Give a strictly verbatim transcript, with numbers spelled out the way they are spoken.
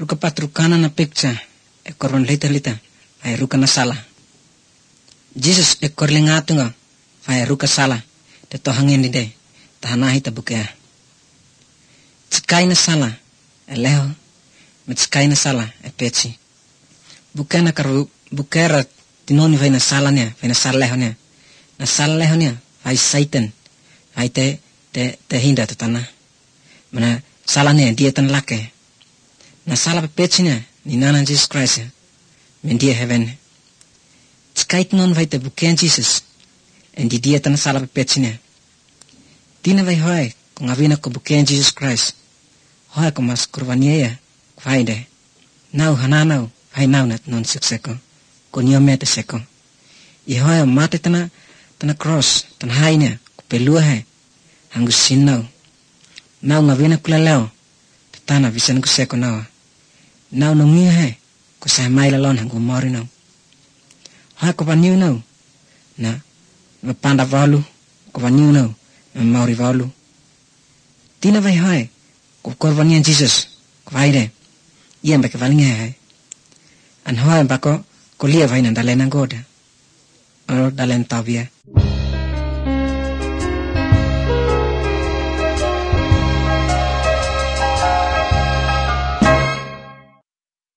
ruka patrukana na picture e korban lita lita ay ruka na sala. Jesus e korlingatunga ay ruka sala te tohangin dide tahanahi tabukea. Tsikai na sala e leho me tsikai na sala e peci. Bukena karu bukera tinoni vai na sala nia vai na sala leho nia na sala leho nia vai Satan vai te te te hinda te tanah mana sala nia dia tan lake na sala pe peci nia ni nana Jesus Christ men dia heaven tsikai tinon vai te buken Jesus en di dia tan sala pe peci nia tina vai hoi ko ngavina ko buken Jesus Christ hoi ko mas kurvania vai de nau hananau hai nau nat non sukseko ko niomete seko i hoi mate tana tana cross tana hai nia ko pelua hai hangus sinau nau ngavina kula leo tana visan ko seko nawa nau no ngi hai ko sa mai lalon hangu mori nau hoi ko vaniu nau na vapanda valu ko vaniu nau na mauri valu tina vai hoi ko korvanian Jesus ko vai de ia mbeke valinga hai an hoi mbako ko lia vai na dalen ngoda o dalen tavia